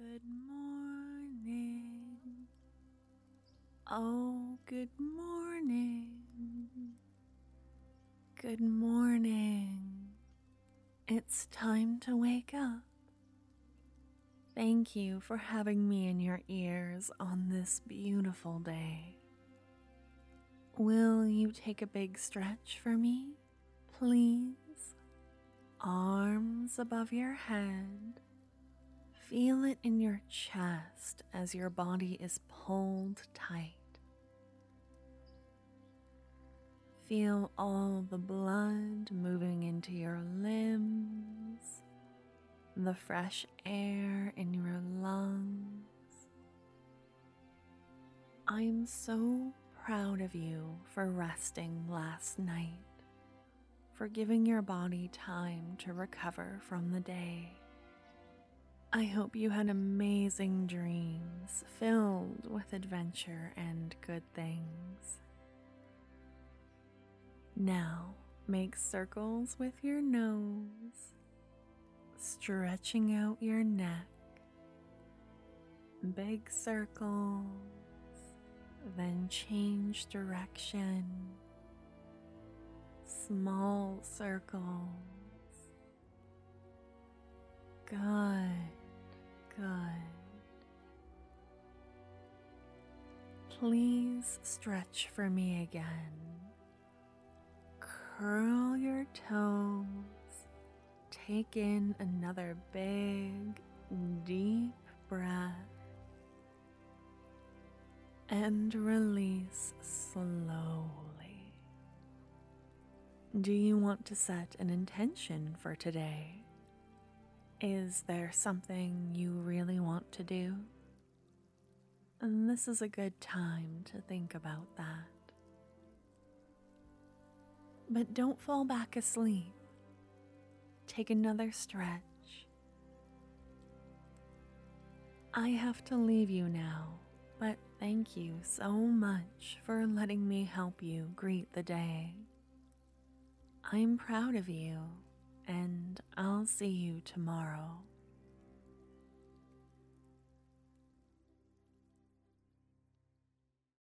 Good morning. Oh, good morning. Good morning. It's time to wake up. Thank you for having me in your ears on this beautiful day. Will you take a big stretch for me, please? Arms above your head. Feel it in your chest as your body is pulled tight. Feel all the blood moving into your limbs, the fresh air in your lungs. I'm so proud of you for resting last night, for giving your body time to recover from the day. I hope you had amazing dreams filled with adventure and good things. Now, make circles with your nose, stretching out your neck. Big circles, then change direction. Small circles. Good. Please stretch for me again. Curl your toes. Take in another big, deep breath. And release slowly. Do you want to set an intention for today? Is there something you really want to do? And this is a good time to think about that. But don't fall back asleep. Take another stretch. I have to leave you now, but thank you so much for letting me help you greet the day. I'm proud of you, and I'll see you tomorrow.